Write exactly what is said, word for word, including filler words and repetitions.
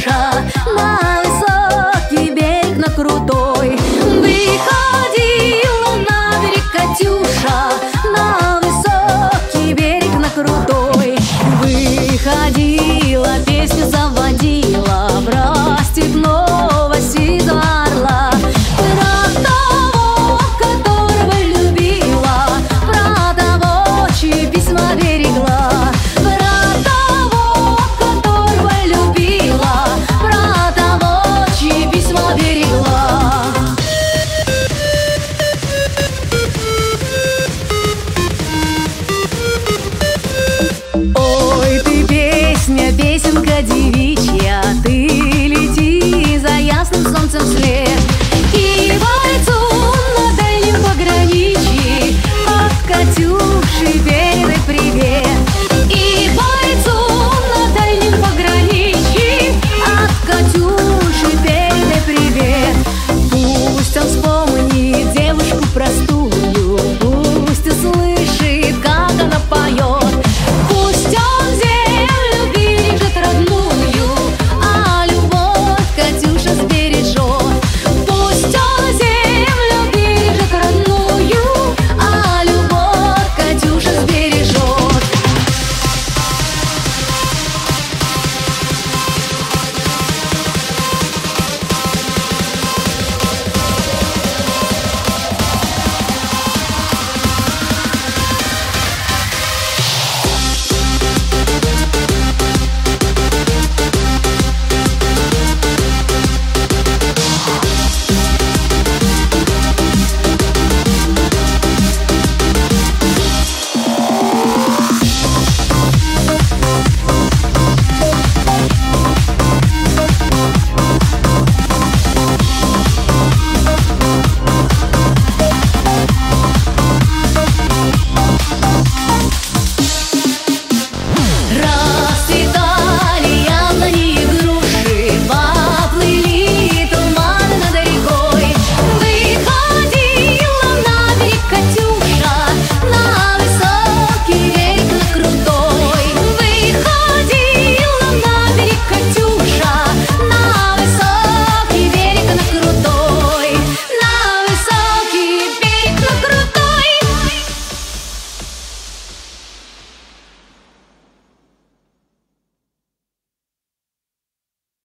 Катюша, на высокий берег, на крутой. Выходила на берег Катюша, на высокий берег, на крутой. Выходила, песню заводила про степного сизого орла, про того, которого любила, про того, чьи письма берегла, про того, которого любила, про того, чьи письма берегла. Ой, ты песня, песенка девичья, ты лети за ясным солнцем вслед, и бойцу на дальнем пограничье от Катюши